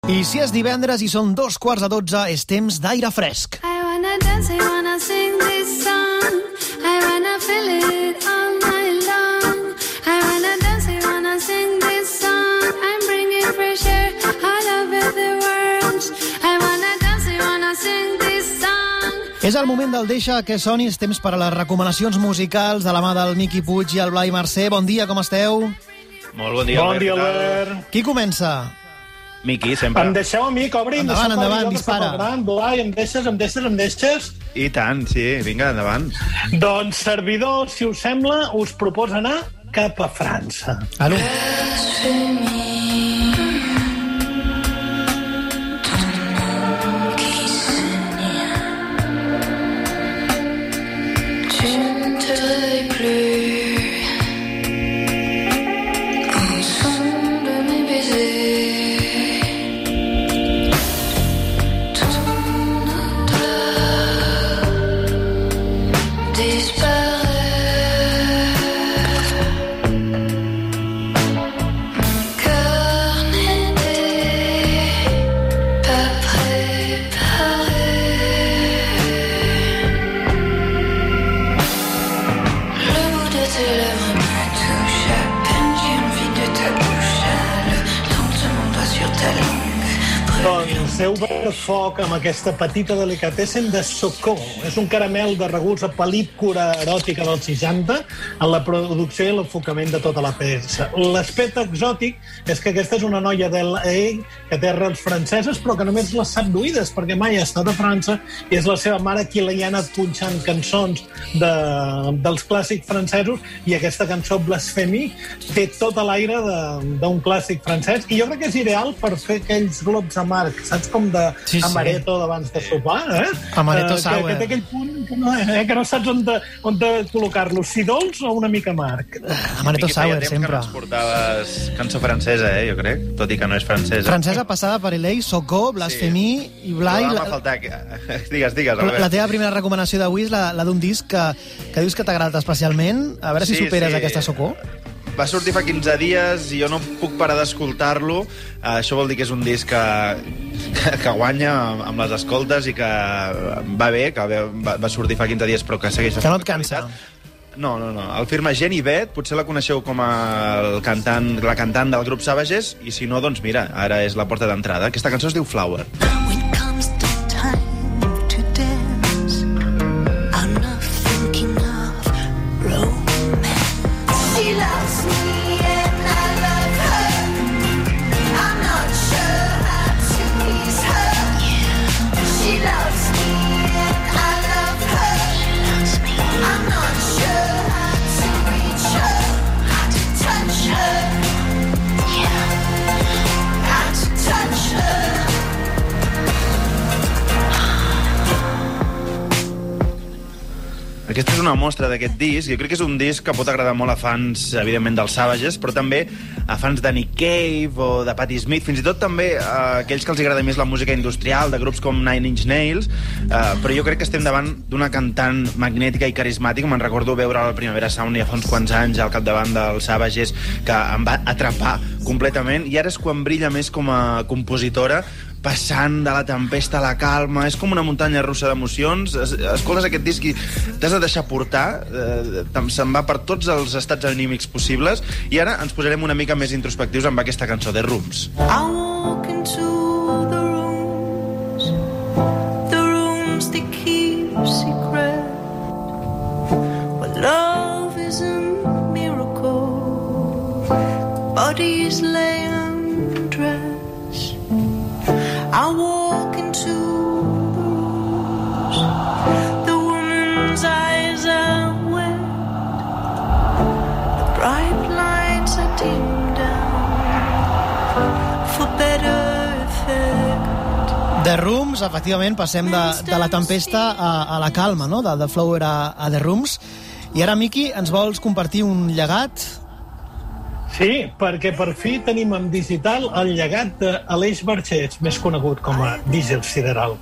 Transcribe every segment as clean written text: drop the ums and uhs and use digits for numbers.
I si és divendres i són 11:45, és temps d'aire fresc. I wanna dance, I wanna sing this song. I wanna feel it all night long. I wanna dance, I wanna sing this song. I'm bringing fresh air all over the world. I wanna dance, I wanna sing this song. És el moment del Deixa que soni, és temps per a les recomanacions musicals de la mà del Miqui Puig i el Blai Mercè. Bon dia, com esteu? Molt bon dia, Bon dia, Albert. Qui comença? Miqui, sempre. Em deixeu a mi que obri? Endavant, dispara. Blai, em deixes? I tant, sí, vinga, endavant. Doncs, servidor, si us sembla, us proposa anar cap a França. Aló. Doncs heu obert foc amb aquesta petita delicatessen de Socó. És un caramel de regust a pel·lícula eròtica dels 60 en la producció i l'enfocament de tota la peça. L'aspecte exòtic és que aquesta és una noia de l'A que té arrels franceses però que només les sap d'oïdes perquè mai ha estat a França i és la seva mare qui li ha anat punxant cançons dels clàssics francesos i aquesta cançó Blasphemy té tot l'aire d'un clàssic francès i jo crec que és ideal per fer aquells globs amarg, saps, com de amaretto d'abans de sopar, Amaretto sour. Que té aquell punt que no saps on de col·locar-lo, si dolç o una mica amarg. Amaretto sour, sempre. Que no ens portaves cançó francesa, jo crec, tot i que no és francesa. Francesa passada per Elei, Socó, Blasphemy i Blai. Però va faltar... Digues, Albert. La teva primera recomanació d'avui és la d'un disc que dius que t'ha agradat especialment. A veure si superes aquesta Socó. Va sortir fa 15 dies i jo no puc parar d'escoltar-lo. Això vol dir que és un disc que guanya amb les escoltes i que va bé, que va sortir fa 15 dies però que segueix... Que no et cansa. No. El firma Jenny Beth, potser la coneixeu com la cantant del grup Savages, i si no, doncs mira, ara és la porta d'entrada. Aquesta cançó es diu Flower. Aquesta és una mostra d'aquest disc. Jo crec que és un disc que pot agradar molt a fans, evidentment, dels Savages, però també a fans de Nick Cave o de Patti Smith, fins i tot també a aquells que els agrada més la música industrial, de grups com Nine Inch Nails, però jo crec que estem davant d'una cantant magnètica i carismàtica. Me'n recordo veure al Primavera Sound ja fa uns quants anys al capdavant dels Savages, que em va atrapar completament, i ara és quan brilla més com a compositora, passant de la tempesta a la calma. És com una muntanya russa d'emocions. Escoltes aquest disc i t'has de deixar portar, se'n va per tots els estats anímics possibles, i ara ens posarem una mica més introspectius amb aquesta cançó, The Rooms. I walk into the rooms they keep secret, where love is a miracle, bodies lay undressed. I walk into the rooms, the woman's eyes are wet, the bright lights are dimmed down, for better effect. The Rooms, efectivament, passem de la tempesta a la calma, no? De Flower a The Rooms. I ara, Miqui, ens vols compartir un llegat? Sí, perquè per fi tenim en digital el llegat d'Aleix Barxets, més conegut com a Dígel Sideral.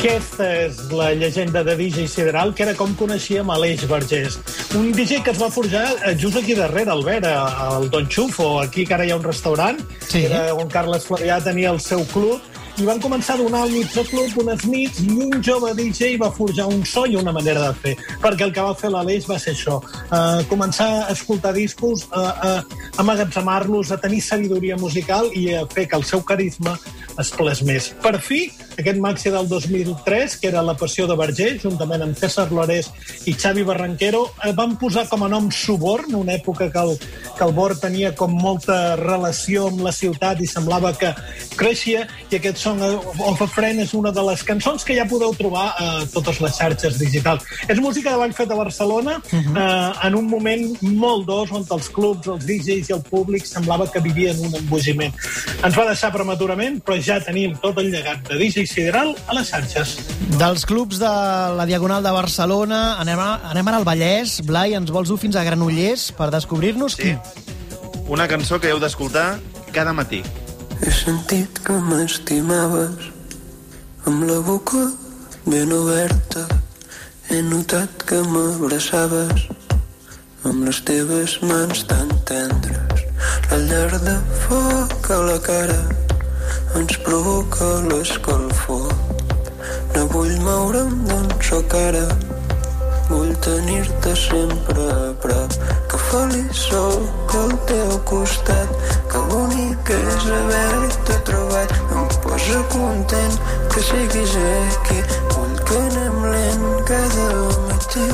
Aquesta és la llegenda de DJ Sideral, que era com coneixíem Aleix Vergés. Un DJ que es va forjar just aquí darrere, Albert, al Don Xufo, aquí que ara hi ha un restaurant, Sí. era on Carles Flavià tenia el seu club, i van començar a donar al mig del club unes nits i un jove DJ va forjar un so i una manera de fer, perquè el que va fer l'Aleix va ser això, començar a escoltar discos, a amagatzemar-los, a tenir sabidoria musical i a fer que el seu carisma es plasmés. Per fi, aquest Maxi del 2003, que era La passió de Vergés, juntament amb César Lorés i Xavi Barranquero, van posar com a nom Suborn, una època que el Bor tenia com molta relació amb la ciutat i semblava que creixia, i aquest Song of a Friend és una de les cançons que ja podeu trobar a totes les xarxes digitals. És música de ball fet a Barcelona, en un moment molt d'os, on els clubs, els DJs i el públic semblava que vivien un embogiment. Ens va deixar prematurament, però ja tenim tot el llegat de DJ Sideral a les xarxes. Dels clubs de la Diagonal de Barcelona, anem ara al Vallès. Blai, ens vols dur fins a Granollers per descobrir-nos? Sí. Una cançó que heu d'escoltar cada matí. He sentit que m'estimaves amb la boca ben oberta. He notat que m'abraçaves amb les teves mans tan tendres. La llar de foc a la cara ens provoca l'escalfor. No vull moure'm d'on sóc ara, vull tenir-te sempre a prop. Que feliç sóc al teu costat, que l'únic és haver-te trobat. Em posa content que siguis aquí, vull que anem lent cada matí.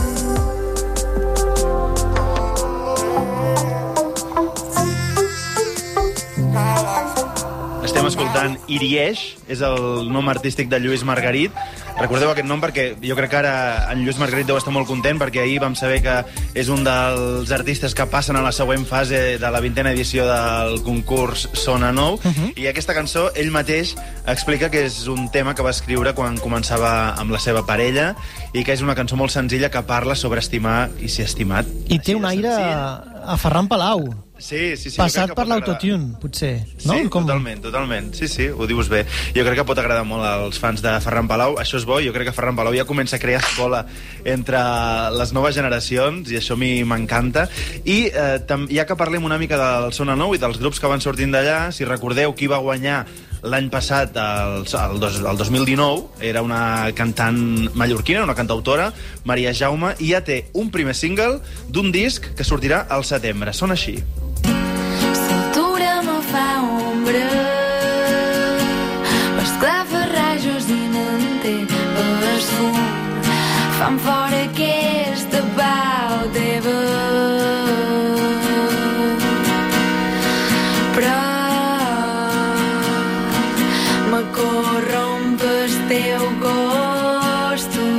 Estem escoltant Irieix, és el nom artístic de Lluís Margarit. Recordeu aquest nom perquè jo crec que ara en Lluís Margarit deu estar molt content, perquè ahir vam saber que és un dels artistes que passen a la següent fase de la 20a edició del concurs Sona Nou, i aquesta cançó ell mateix explica que és un tema que va escriure quan començava amb la seva parella i que és una cançó molt senzilla que parla sobre estimar i ser estimat. I té un aire a Ferran Palau. Sí. Passat per l'autotune, potser. No? Sí, totalment. Sí, ho dius bé. Jo crec que pot agradar molt als fans de Ferran Palau. Això és bo, jo crec que Ferran Palau ja comença a crear escola entre les noves generacions i això a mi m'encanta. I ja que parlem una mica del Sona Nou i dels grups que van sortint d'allà, si recordeu qui va guanyar l'any passat, el 2019, era una cantant mallorquina, una cantautora, Maria Jaume, i ja té un primer single d'un disc que sortirà al setembre. Sona així. L'altura me fa ombra, esclafarrajos i manté es fum, fan fora aquesta pau teva. Però me corromp el teu costum,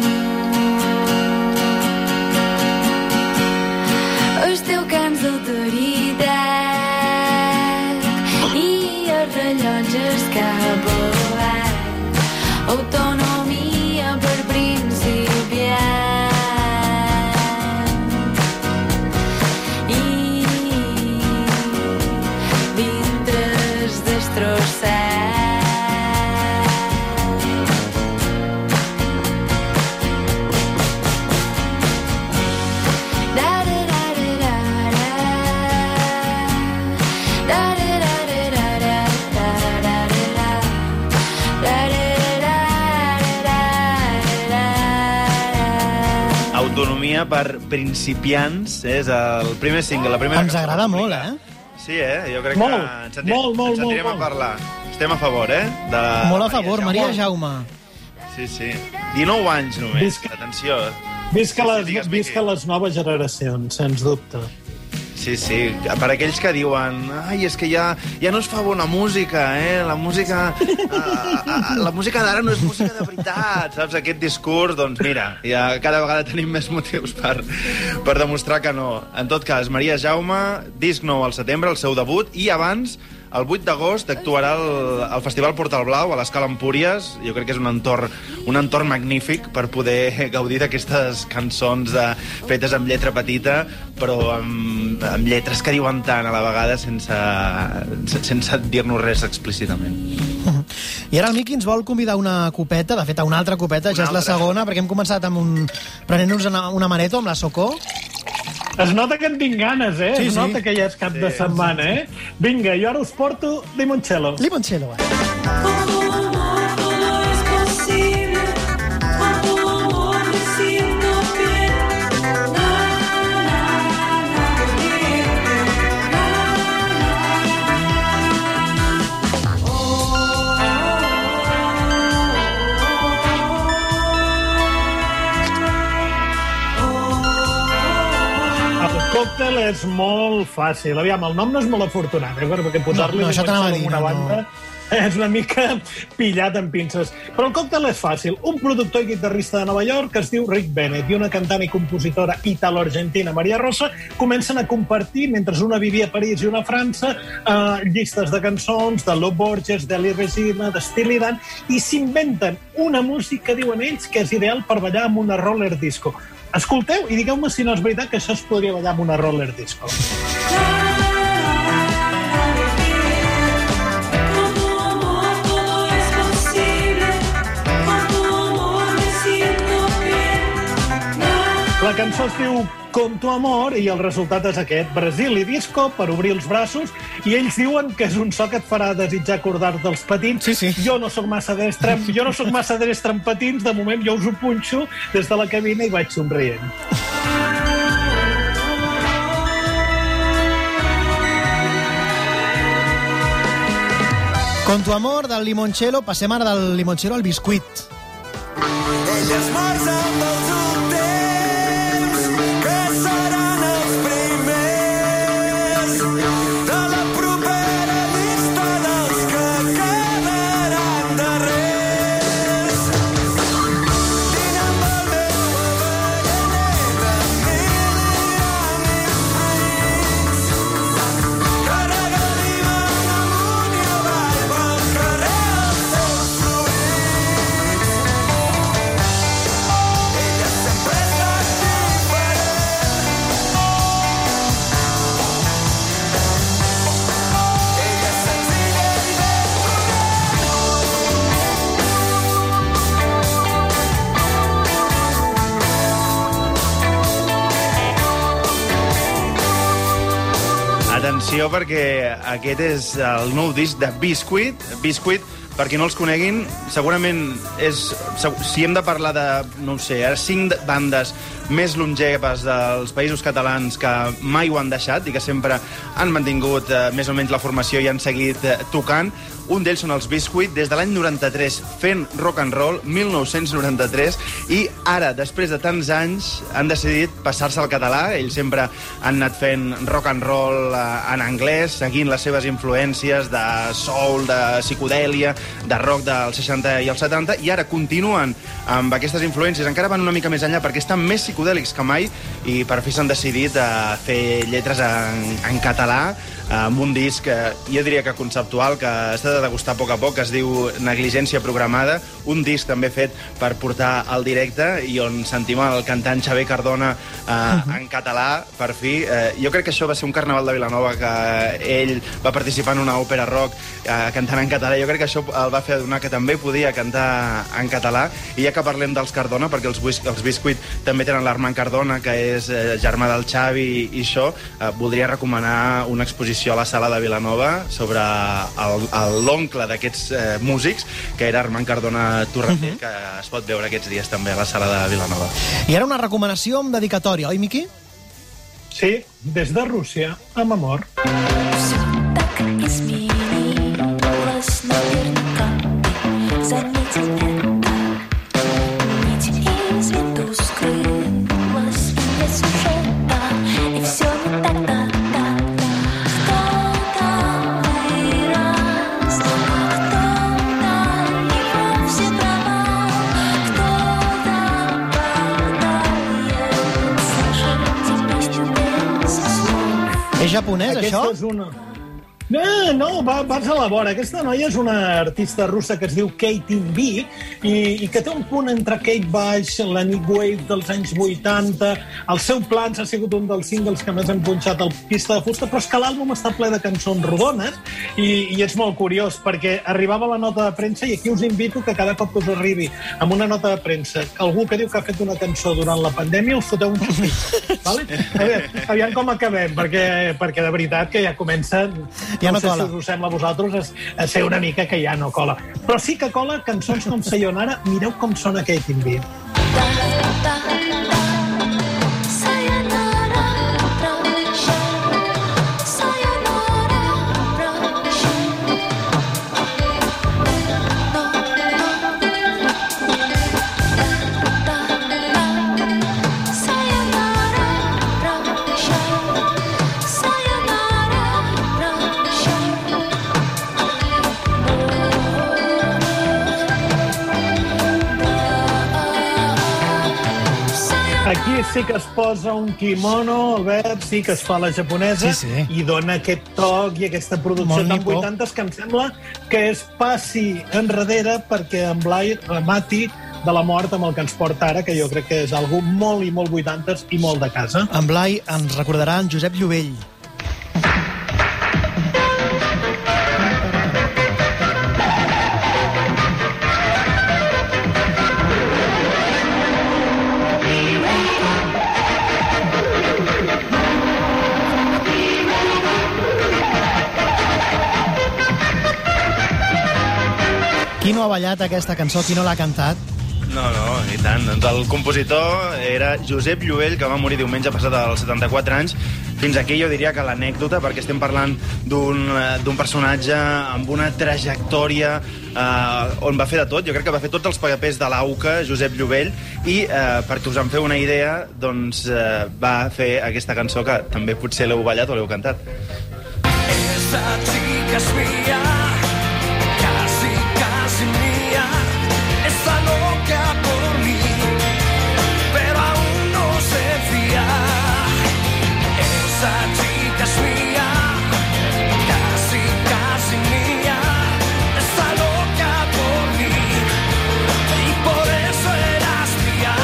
el teu cants d'autoritat i els rellotges cap avall, autonomia per principiant i dintres destrossat. Autonomia per principiants és el primer single, la primera... Ens agrada molt, Sí, jo crec Molt, que ens sentirem a parlar. Estem a favor, de Molt a favor, Maria Jaume. Sí. 19 anys només, atenció. Visca Digues, les noves generacions, sens dubte. Sí, per aquells que diuen ai, és que ja no es fa bona música, la música d'ara no és música de veritat, saps? Aquest discurs, doncs mira, ja cada vegada tenim més motius per demostrar que no. En tot cas, Maria Jaume, disc nou al setembre, el seu debut, i abans, el 8 d'agost, actuarà al Festival Portal Blau, a l'Escala Empúries. Jo crec que és un entorn magnífic per poder gaudir d'aquestes cançons fetes amb lletra petita, però amb amb lletres que diuen tant a la vegada sense dir-nos res explícitament. I ara el Miqui ens vol convidar a una copeta, de fet a una altra copeta, ja és la segona, perquè hem començat amb prenent-nos una amaretto amb la Socó. Es nota que en tinc ganes, eh? Sí, es nota que ja és cap de setmana, eh? Vinga, jo ara us porto limoncello. Limoncello, va. El còctel és molt fàcil. Aviam, el nom no és molt afortunat, perquè posar-li això t'anava a dir, una banda és una mica pillat amb pinces. Però el còctel és fàcil. Un productor i guitarrista de Nova York que es diu Rick Bennett i una cantant i compositora italo-argentina, Maria Rosa, comencen a compartir, mentre una vivia a París i una a França, llistes de cançons de Lo Borges, d'Elie Regina, de Steely Dan, i s'inventen una música, diuen ells, que és ideal per ballar amb una roller disco. Escolteu i digueu-me si no és veritat que això es podria ballar amb una roller disco. La cançó es diu Con tu amor i el resultat és aquest, Brasil i disco per obrir els braços, i ells diuen que és un so que et farà desitjar acordar dels patins. Sí. Jo no sóc massa destre en patins, de moment jo us ho punxo des de la cabina i vaig somrient. Con tu amor, del limoncello, passem ara del limoncello al biscuit. Ella esmorza amb els últims, que seran els primers de la propera llista dels que quedaran darrers. Dina amb el meu avellaneta, que regaliven amunt i avall pel carrer els seus fruits. Ella sempre ha estat diferent. Ella és senzilla i ben Atenció, perquè aquest és el nou disc de Biscuit. Biscuit, per qui no els coneguin, segurament és... Si hem de parlar de, no ho sé, 5 bandes més longeves dels països catalans que mai ho han deixat i que sempre han mantingut més o menys la formació i han seguit tocant, un d'ells són els Biscuit, des de l'any 93 fent rock and roll, 1993, i ara, després de tants anys, han decidit passar-se al català. Ells sempre han anat fent rock and roll en anglès, seguint les seves influències de soul, de psicodèlia, de rock dels 60 i els 70, i ara continuen amb aquestes influències. Encara van una mica més enllà perquè estan més psicodèlics que mai i per fi s'han decidit a fer lletres en català, amb un disc, jo diria que conceptual, que s'ha de degustar a poc, que es diu Negligència programada, un disc també fet per portar al directe i on sentim el cantant Xavier Cardona en català, per fi. Jo crec que això va ser un carnaval de Vilanova, que ell va participar en una òpera rock cantant en català. Jo crec que això el va fer adonar que també podia cantar en català. I ja que parlem dels Cardona, perquè els Biscuit també tenen l'Armand Cardona, que és germà del Xavi i això, voldria recomanar una exposició a la Sala de Vilanova sobre l'oncle d'aquests músics, que era Armand Cardona Torrater, que es pot veure aquests dies també a la Sala de Vilanova. I ara una recomanació amb dedicatòria, oi, Miqui? Sí, des de Rússia, amb amor. Всё так изменилось, наверняка ты заметил это. Нить из виду скрылась, и нет сюжета, и всё не так-то. Кто-то вырос, а кто-то и вовсе пропал. Кто-то продолжает слышать песню без слов. És japonès, això? Aquesta és una... No, vas a la vora. Aquesta noia és una artista russa que es diu Katie B i que té un punt entre Kate Bush, la Nick Wave dels anys 80. El seu Plans ha sigut un dels singles que més han punxat al Pista de Fusta, però és que l'àlbum està ple de cançons rodones i és molt curiós perquè arribava la nota de premsa i aquí us invito que cada cop que us arribi amb una nota de premsa algú que diu que ha fet una cançó durant la pandèmia us foteu un xupit. Vale? Aviam com acabem, perquè de veritat que ja comença... Ja no sé cola. si us sembla a vosaltres a ser una mica que ja no cola. Però sí que cola cançons com Sayonara. Mireu com sona Katie B. Aquí sí que es posa un kimono, Albert, sí que es fa la japonesa Sí. i dona aquest toc i aquesta producció Molt tan nipó. 80s que em sembla que es passi enrere perquè en Blai remati de la mort amb el que ens porta ara, que jo crec que és algo molt i molt 80s i molt de casa. En Blai ens recordarà en Josep Llovell. Qui no ha ballat aquesta cançó? Qui no l'ha cantat? No, i tant. Doncs el compositor era Josep Llovell, que va morir diumenge passat als 74 anys. Fins aquí jo diria que l'anècdota, perquè estem parlant d'un personatge amb una trajectòria on va fer de tot. Jo crec que va fer tots els papers de l'AUCA, Josep Llovell, i perquè us en feu una idea, doncs va fer aquesta cançó que també potser l'heu ballat o l'heu cantat. Esa chica es mía, casi mía, está loca por mí, pero aún no se fía. Esa chica es mía, casi mía, está loca por mí, y por eso eras mía.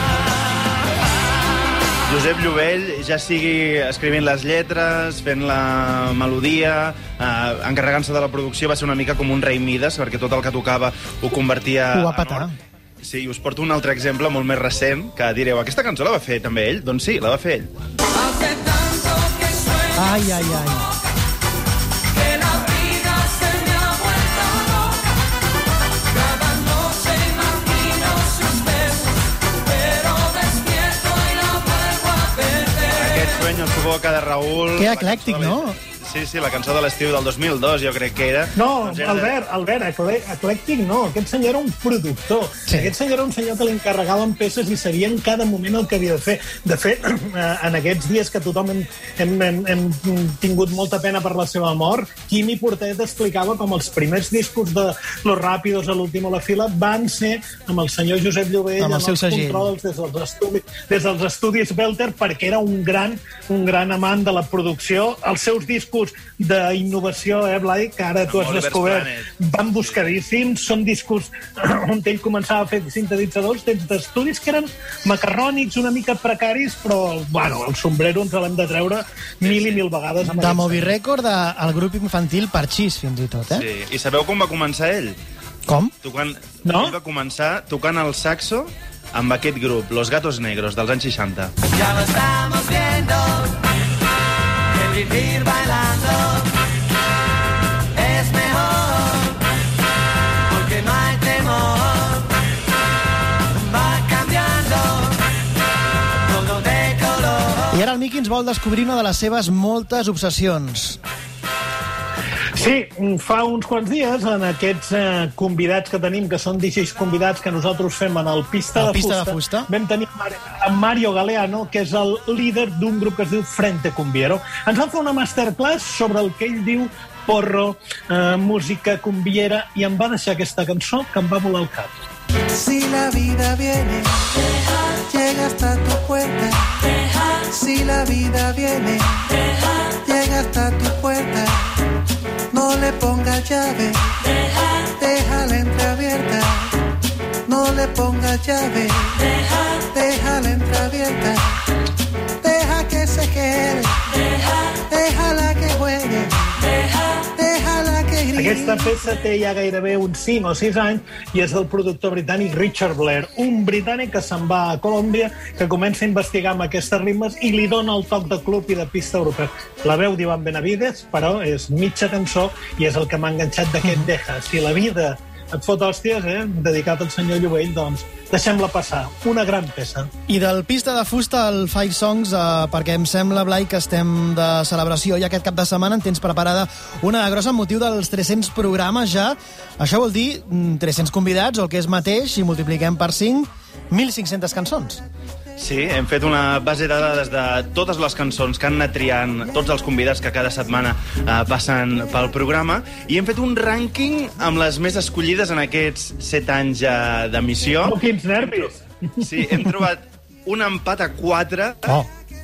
Josep Llovell, ja sigui escrivint les lletres, fent la melodia, encarregant-se de la producció, va ser una mica com un rei Mides, perquè tot el que tocava ho convertia Ho va en petar. or. Sí, us porto un altre exemple molt més recent, que direu, aquesta cançó la va fer també ell? Doncs sí, la va fer ell. Hace tanto que sueño Ai, ai, ai. que la vida se me ha vuelto loca. Cada noche imagino sus besos, pero despierto y la vuelvo a perder. Aquest sueño supongo que de Raül... Que la eclèctic, cançó de no? l'estiu. Sí, la cançó de l'estiu del 2002, jo crec que era. No, Doncs era de- Albert, eclèctic no. Aquest senyor era un productor. Sí. Aquest senyor era un senyor que li encarregaven peces i sabia en cada moment el que havia de fer. De fet, en aquests dies que tothom hem tingut molta pena per la seva mort, Quimi Portet explicava com els primers discos de Los Rápidos a l'últim a la fila van ser amb el senyor Josep Llovell Amb el seu els segell. controls des dels estudis Belter, perquè era un gran amant de la producció. Els seus discos d'innovació, Blai, que ara tu has Oliver's descobert, Planet. van buscadíssims, són discos on ell començava a fer sintetitzadors dins d'estudis que eren macarrònics, una mica precaris, però, bueno, el sombrero ens l'hem de treure mil i mil vegades. Amb De aquest Moby senyor. Record al grup infantil Parchís, fins i tot, eh? Sí. I sabeu com va començar ell? Com? No? Ell va començar tocant el saxo amb aquest grup, Los Gatos Negros, dels anys 60. Ya lo estamos viendo, que vivir bailando es mejor, porque no hay temor, va cambiando todo de color. I ara el Miqui ens vol descobrir una de les seves moltes obsessions. Sí, fa uns quants dies, en aquests convidats que tenim, que són DJs convidats que nosaltres fem en el Pista, El de, Pista Fusta, de Fusta. vam tenir en Mario Galeano, que és el líder d'un grup que es diu Frente Cumbiero. Ens van fer una masterclass sobre el que ell diu porro, música cumbiera, i em va deixar aquesta cançó que em va volar el cap. Si la vida viene, llega hasta tu puerta. Si la vida viene, llega hasta tu puerta. le ponga llave, déjala entreabierta. No le ponga llave, déjala entreabierta. Deja que se quede, déjala que juegue, déjala que grite. Aquesta peça té ja gairebé uns 5 o 6 anys i és del productor britànic Richard Blair, un britànic que se'n va a Colòmbia, que comença a investigar amb aquestes ritmes i li dona el toc de club i de pista europeu. La veu d'Ivan Benavides, però és mitja cançó i és el que m'ha enganxat d'aquest Deja. Si la vida et fot hòsties, dedicat al senyor Llovell, doncs deixem-la passar. Una gran peça. I del Pista de Fusta al Five Songs, perquè em sembla, Blai, que estem de celebració i aquest cap de setmana en tens preparada una grossa amb motiu dels 300 programes ja. Això vol dir 300 convidats, o el que és mateix, si multipliquem per 5, 1.500 cançons. Sí, hem fet una base de dades de totes les cançons que han anat triant tots els convidats que cada setmana passen pel programa i hem fet un rànquing amb les més escollides en aquests 7 anys d'emissió. Oh, quins nervis! Sí, hem trobat un empat a 4. Oh.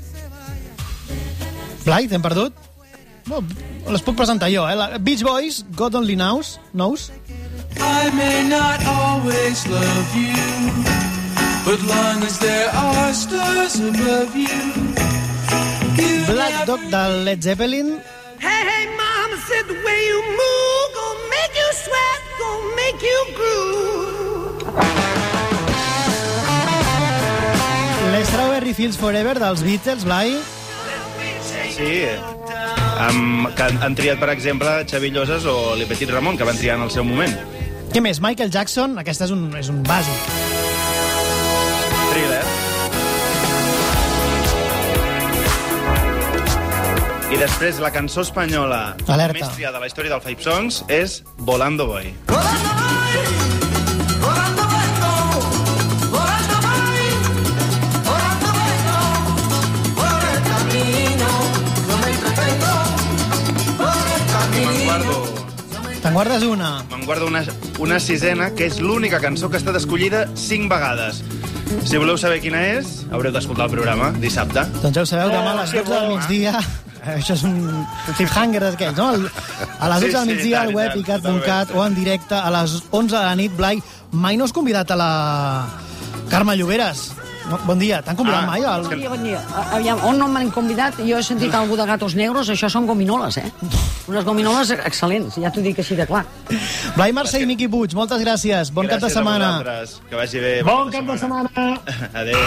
Blai, t'hem perdut? No, les puc presentar jo, La Beach Boys, God Only Knows. I may not always love you, but long as there are stars above you. Black Dog del Led Zeppelin. Hey, hey, mama said the way you move gonna make you sweat, gonna make you groove. Les Strawberry Fields Forever dels Beatles, Blai. Sí, que han triat, per exemple, Xavi Llosas o Le Petit Ramon, que van triar en el seu moment. Què més? Michael Jackson, aquesta és un bàsic. Thriller. I després la cançó espanyola Alerta. més triada de la història del Five Songs és Volando Voy. Te'n guardes una. Me'n guardo una sisena, que és l'única cançó que ha estat escollida 5 vegades. Si voleu saber quina és, haureu d'escoltar el programa dissabte. Doncs ja ho sabeu, demà a les 12 del migdia. Això és un cliffhanger d'aquells, no? A les 12 del migdia al web icat.cat o en directe a les 11 de la nit. Blai, mai no has convidat a la Carme Lloberes. Bon dia, t'han convidat mai? Bon dia. Aviam, on no m'han convidat? Jo he sentit algú de Gatos Negros, això són gominoles, Unes gominoles excel·lents, ja t'ho dic així de clar. Blai Mercè i Miqui Puig, moltes gràcies. Bon cap de setmana. Gràcies a vosaltres. Que vagi bé. Bon cap de setmana. Adéu.